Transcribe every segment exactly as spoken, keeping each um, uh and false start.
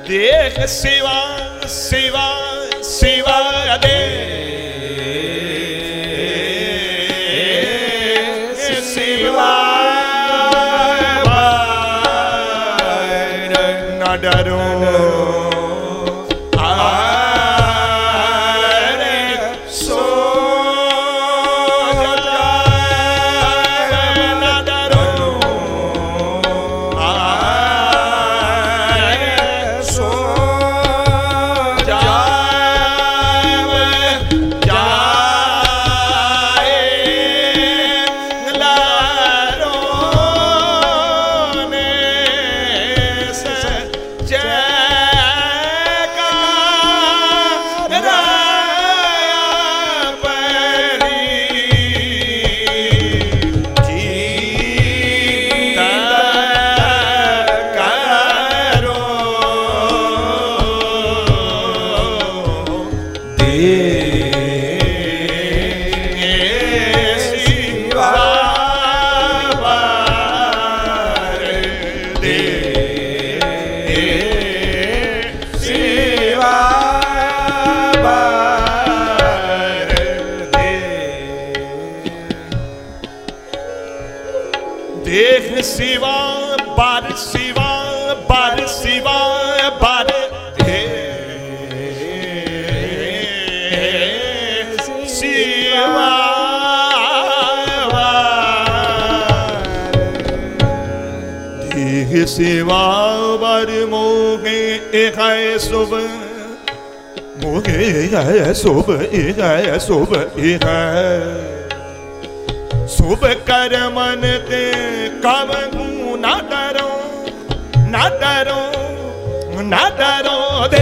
देख शिवा शिवा शिवा दे शिवा न डरो शिवा बार शिवा बार शिवा बार शिवा देख शिवा बार मोगे एक है सुबह मोगे है सुबह एक है सुबह एक है शुभ कर मन ते कब ना डरो ना डरो ना डरो दे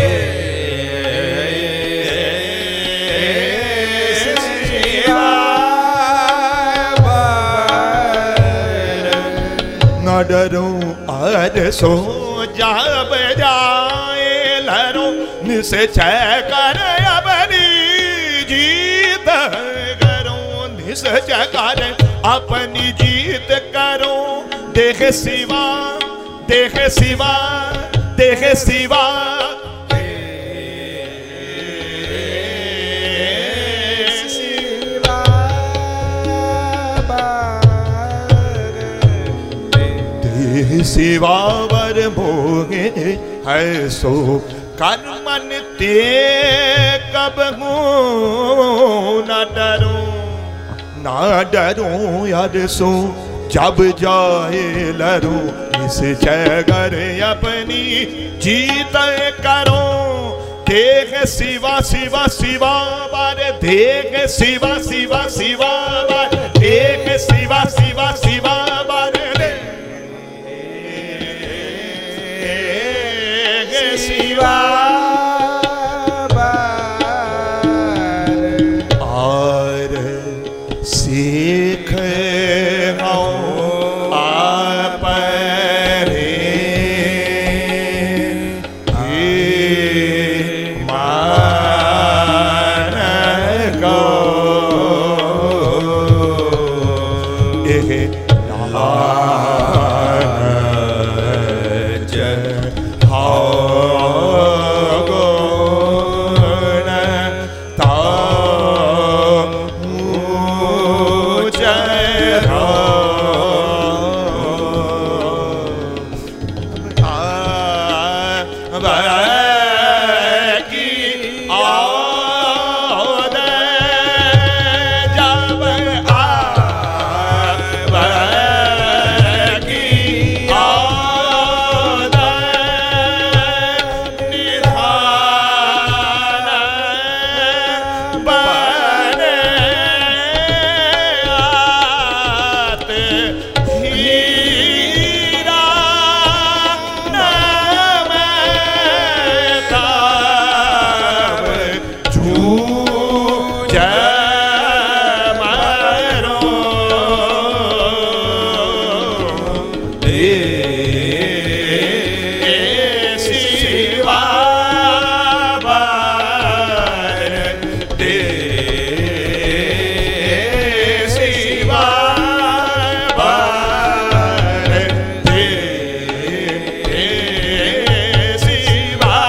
ना डरो आज सो जब जाए लरो निश्चय कर अपनी जीत करो निश्चय कर अपनी जीत करो देख शिवा देख शिवा देख शिवा देख शिवा वर भोगे है सो कर मन ते कब हो न डरो ना डरो यार सो जब जाए लरो इस जगर अपनी जीत करो देख शिवा शिवा शिवा बार देख शिवा शिवा शिवा बार देख शिवा शिवा शिवा बार देख शिवा सीख आप मान गो शिवा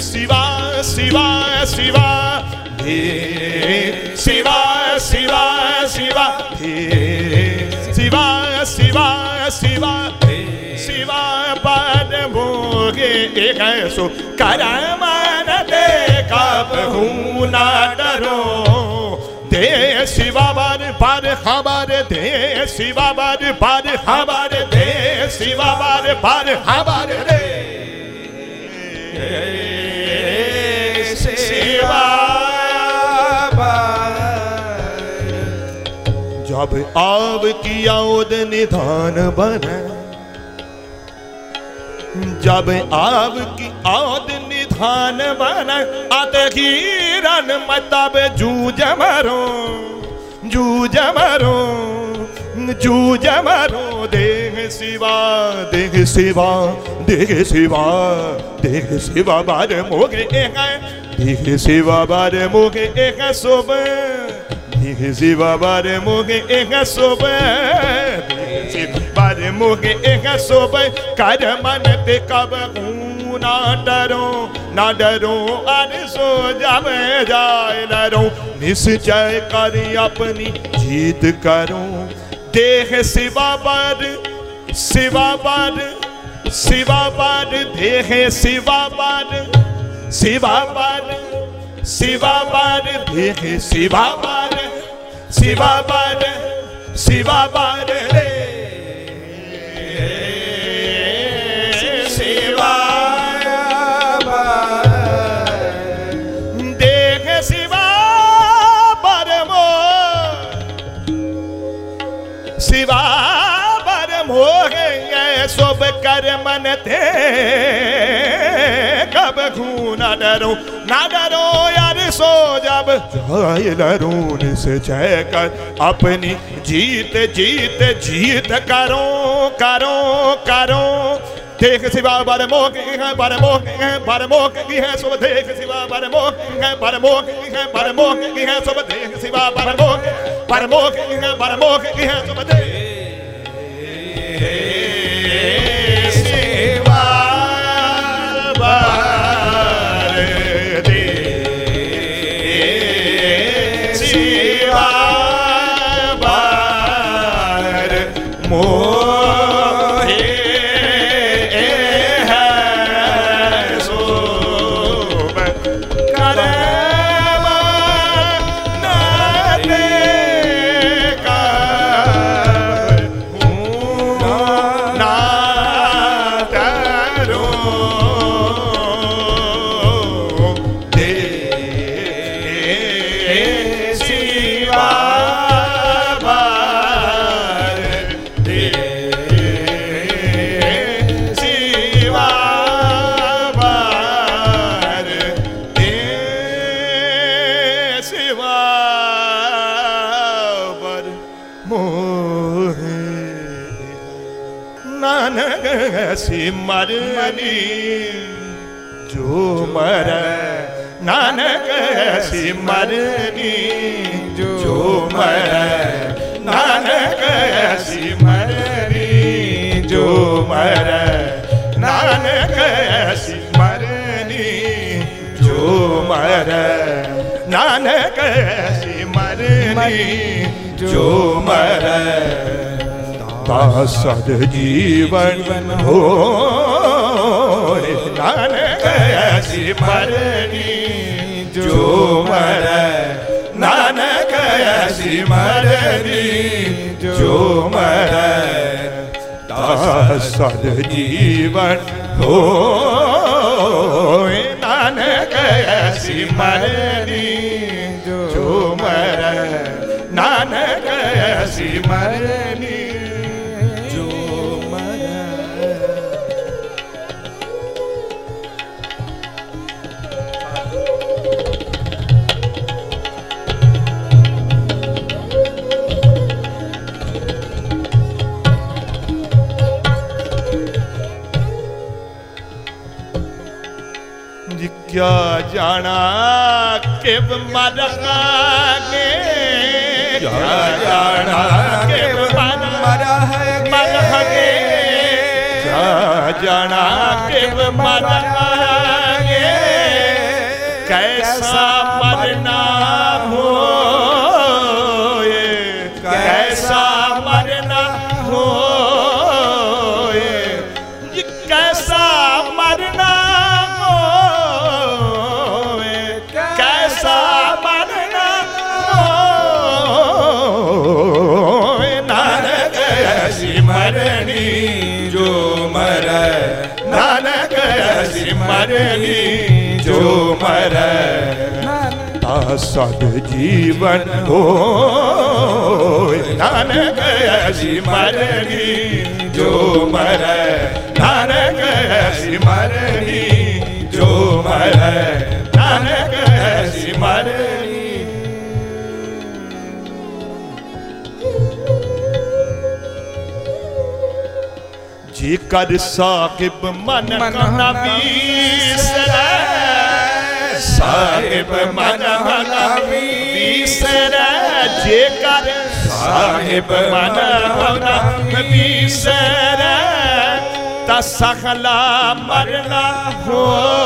शिवा शिवा शिवा हे शिवा शिवा शिवा हे शिवा शिवा शिवा हे शिवा पर मोगे सो कर मन दे कबहू ना डरो दे शिवा बर पर खबर दे शिवा बर पर खबर दे शिवा बर पर खबर दे शिवा जब आव की औद निधान बने जब आव की औद निधान बने आते गिरन मतब जूझ मरो जूझ मरो जूझ मरो देख शिवा देख शिवा देख शिवा देख शिवा बार मोगे एक देख शिवा बार मोगे एक सुबह देख शिवा बार मोगे एक सुबह बार मोगे एक सुबह कर मन ते कब ना डरो ना डरो अरे सो जब जाए डरो निश्चय कर अपनी जीत करो देख शिवा बार शिवा बार शिवा बार देख शिवा बार शिवा बार शिवा बार देख शिवा बार शिवा बार शिवा बार रे शिवा बार देख शिवा बार मो शिवा बार मोगे सब कर मन थे कब खूना डरो ना डरो यार सो जब जाए लरून से जय कर अपनी जीत जीत जीत करो करो करो देख शिवा बर मोगे है बर मोगे है बर मोगे है सब देख शिवा बर मोगे है बर मोगे है बर मोगे है सब देख शिवा बर मोगे बर मोगे है बर मोगे है सब देख शिवा बर दे शिवा बर मोहे है सोब कर सिमरनी जो मर नानक सिमरनी जो मर नानक सिमरनी जो मर नानक सिमरनी जो मर नानक सिमरनी जो मर सद जीवन हो नानक सिमरनी जो मर नानक सिमरनी जो मर सद जीवन हो नानक सिमरनी जो मर नानक सिमरनी क्या जाना के मरगे क्या जाना के मरगे क्या जाना के मरगे कैसा मरना हो, कैसा मरना हो, कैसा मरना हो, कैसा मरना हो। नानक ऐसी मरनी जो मरे, नानक ऐसी मरनी जो मरे, ता सद जीवन हो। नानक ऐसी मरनी जो मरे, नानक ऐसी मरनी जो मरे, नानक ऐसी मरनी। जेकर साहिब मन का बीसरे, साहिब मन का बीसरे, जेकर साहिब मन का बीसरे, ता सगला मरना हो,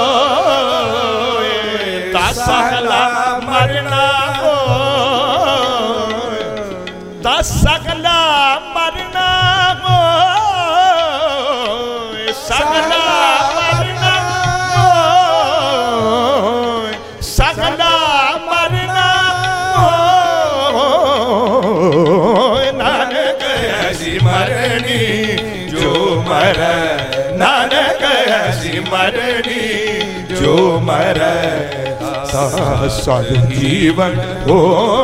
ता सगला मरना हो, ता सगला मरना हो, सगला मरना हो, सगला मरना हो। नानक ऐसी मरनी जो मरे, नानक ऐसी मरनी जो मरे, सद जीवन हो।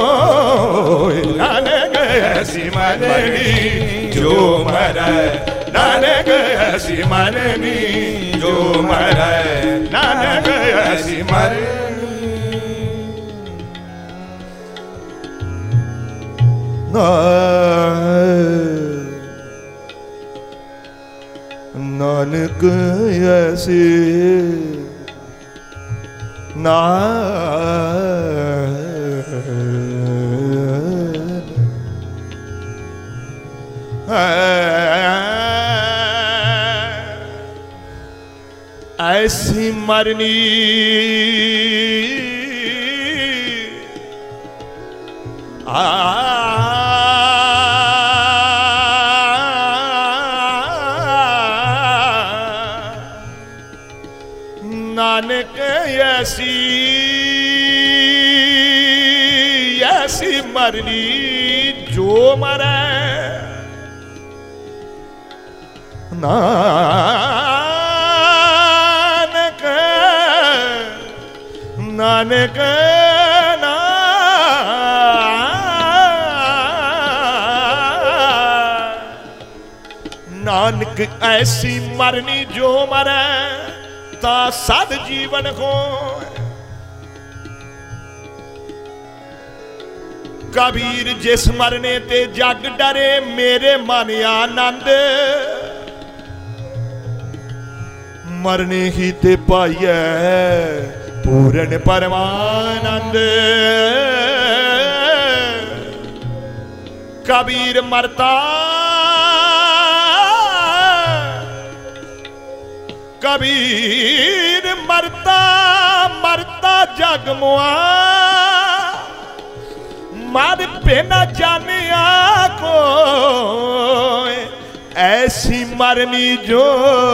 नानक ऐसी मरनी जो मरे, नानक ऐसी मरनी जो मरे, नानक ऐसी मरनी। नानक ऐसी ना ऐसी मरनी आ नानक ऐसी ऐसी मरनी जो मरे, नानक नानक ना नानक ऐसी मरनी जो मरे, ता सद जीवन को। कबीर जिस मरने ते जग डरे, मेरे मन आनंद, मरने ही ते पाइए पूर्ण परमानंद। कबीर मरता, कबीर मरता मरता जग मुआ, मर पे न जानिया को, ऐसी मरनी जो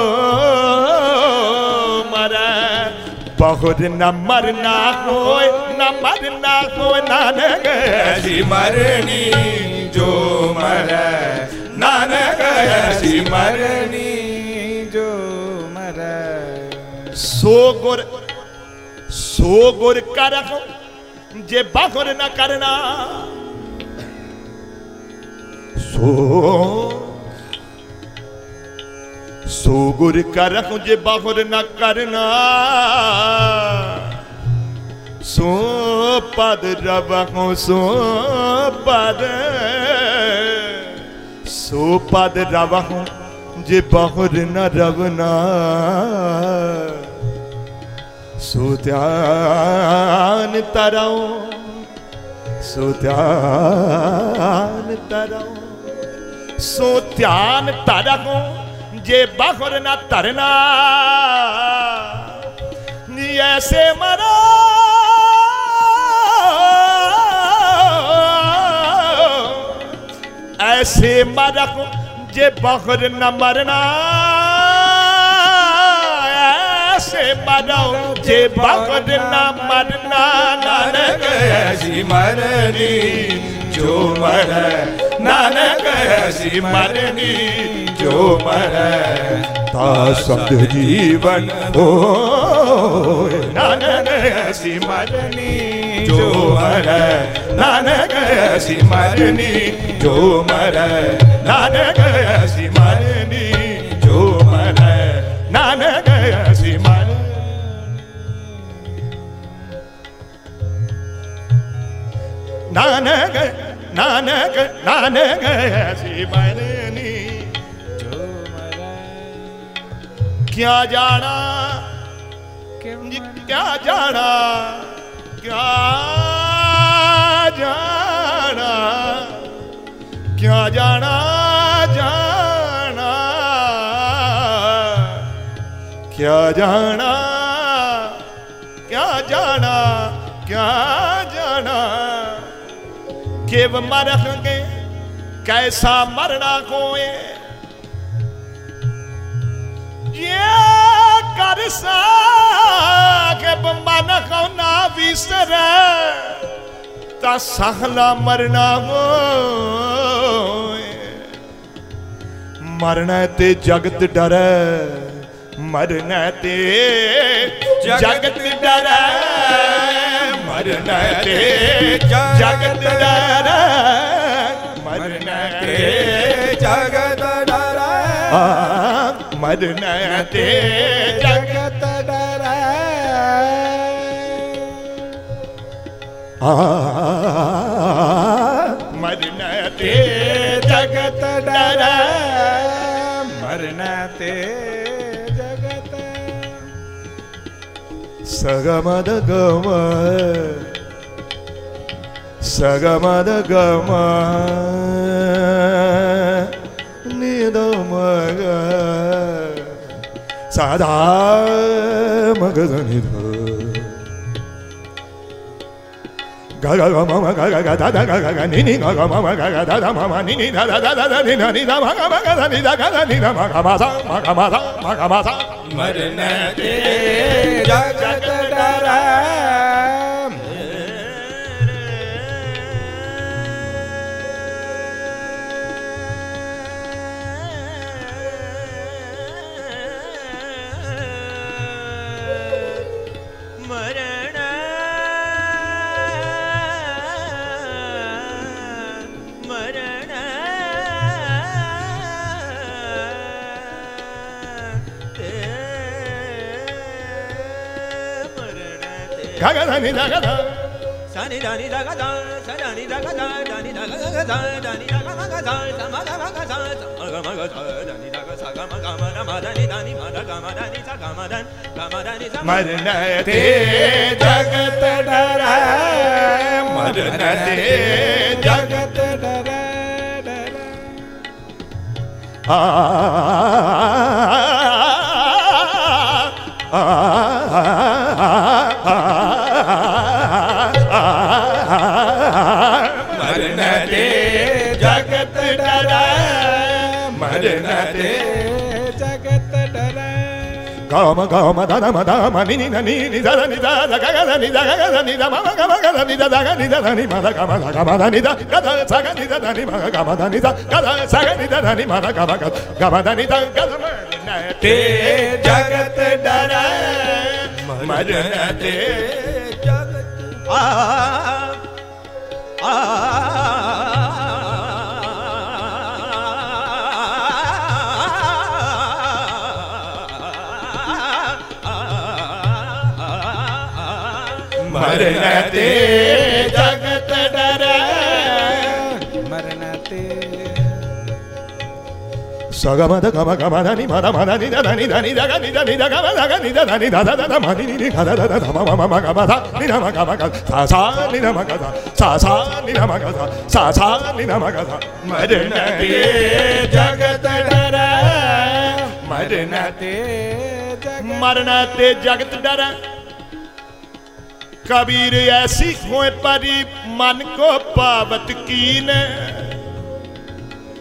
मरे, बहुत न मरना हो, न मरना हो। नानक ऐसी मरनी जो मरे, नानक ऐसी मरनी जो मरे। सो गुर सो गुर कर जे बाहुर न करना, सो सो गुर कर जे बाहुर न करना, सो पद रवहु सो पद, सो पद रवहु जे बाहुर न रवना, सो ध्यान तरौ, सो ध्यान तरौ, सो ध्यान तरौ जे बाहुर न तरना, ऐसे मरा ऐसे मरक जे बखर न मरना, ऐसे मरो जे बखर न मरना। नानक ऐसी मरनी जो मरे, नानक ऐसी मरनी जो मरे, ता समझ जीवन हो। नानक ऐसी मरनी जो मरे, नानक ऐसी मरनी जो मरे, नानक ऐसी मरनी जो मरे, नानक ऐसी मरनी। नानक नानक नानक ऐसी मरनी जो मरे। क्या जाना क्या जाना क्या जाना क्या जाना जाना क्या जाना क्या जाना क्या जाना केव मरेंगे कैसा मरना कोई ये कर सा के मन को ना विसरे ता सहला मरना हो। मरना ते जगत डरे, मरना ते जगत डरे, मरना ते जगत डरे, मरना ते जगत डरे, मरना ते जगत डरे। मरना ते जगत डरे, मरना ते जगत। सगमद गम सगमद गम निदमग सदा मगध निध ग ग ग म ग ग ग द द ग ग ग नि नि ग ग म ग ग द द म म नि नि द द द द नि न नि द म ग म ग द नि द ग द नि द म ग म सा म ग म सा म ग म सा। मरने ते जगत डरे, ga ga ni da ga da sa ni da ni da ga da sa da ni da ga da da ni da ga ga da da ni da ga ma ga da sa ma ga ma ga da sa ma ga ma ga da da ni da ga sa ga ma ga ma da ma da ni da ni ma da ga ma da ni sa ga ma da ga ma da ni sa। मरने ते जगत डरे, मरने ते जगत डरे डरे। आ आ मरने ते जगत डरे, मरने ते जगत डरे। गाम गाम दा दा दा म नि नि नि नि दा नि दा दा गा गा नि दा गा गा नि दा म गा म गा नि दा दा गा नि दा नि म दा गा म गा म दा नि दा गा दा सा गा नि दा नि म गा म दा नि दा गा दा सा गा नि दा नि म दा गा म गा गा म दा नि दा गा दा मरने ते जगत डरे, मरने ते जगत। आ आ मरने ते जगत डरे, मरने ते। सगमद गम गम द नि म द म द नि द नि द नि द ग नि द नि द ग म द ग नि द द नि द द द म नि नि नि ग द द द म म म ग म द नि द म ग म ग सा सा नि द म ग द सा सा नि द म ग द सा सा नि द म ग द। मरने ते जगत डरे, मरने ते मरने ते जगत डरे। कबीर ऐसी खोए परी मन को पावत कीन,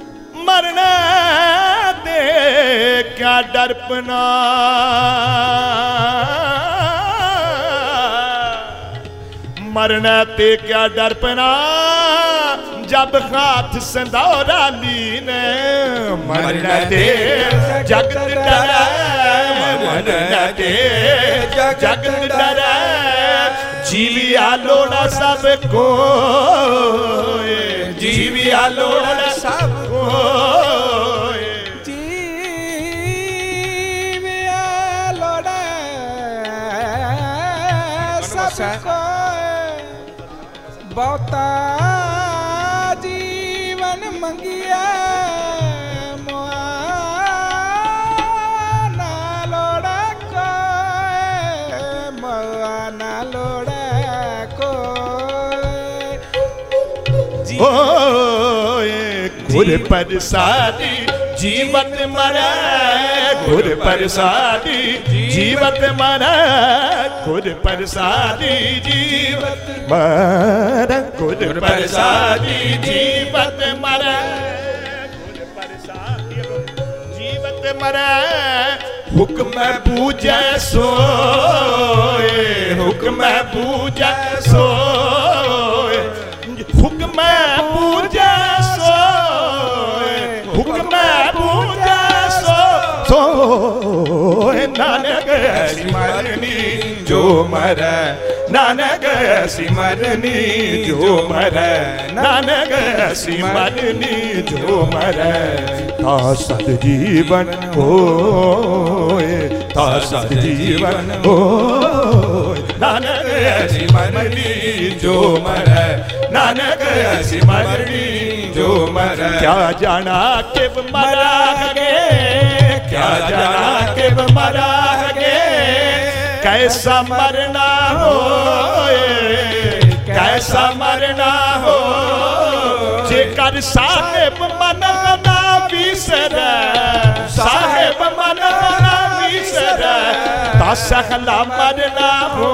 मरने दे क्या डरपना, मरने ते क्या डरपना, जब हाथ संदौरा लीने, मरने दे जगत डरे, मरने दे जगत डरे, जीविया लोड़ा सबको, जीविया लोड़ा सबको, जीविया लोड़ा सबको, बहुता जीवन मंगिया मुआना लोड़ा को, मुआना लोड़ा को, गुर प्रसादी जीवत मरे, गुर प्रसादी जीवत मरे, गुर प्रसादी जीवत मरे, गुर प्रसादी जीवत मरे, गुर प्रसादी जीवत मरे, हुक्म पूजे सोए, हुक्म पूजे सोए, हुक्म पूजे सोए, हुक्म पूजे सो सोए, नानक ऐसी मरनी जो मरे, नानक ऐसी मरनी जो मरे, नानक ऐसी मरनी जो मरे, ता सदजीवन होए, ता सदजीवन होए, नानक ऐसी मरनी जो मरे, नानक ऐसी मरनी जो मरे, क्या जाना कि मरा गे, क्या जाना कि मरा गे, कैसा मरना हो, कैसा मरना हो, जेकर साहेब मन ना बिसरे, साहेब मन ना बिसरे, ता सहला मरना हो,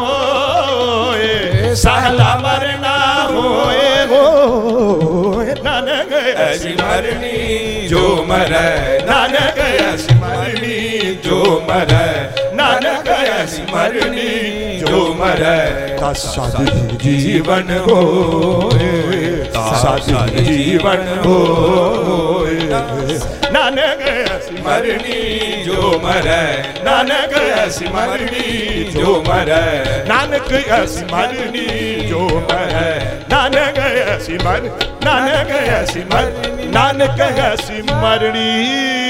सहला मरना होए हो, नानक ऐसी मरनी जो मरे, नानक ऐसी मरनी जो मरे, नानक ऐसी मरनी जो मरे, ता साधु जीवन होए, ता साधु जीवन होए, नानक ऐसी मरनी जो मरे, नानक ऐसी मरनी जो मरे, नानक ऐसी मरनी जो मरे, नानक ऐसी मर, नानक ऐसी मर, नानक ऐसी मरनी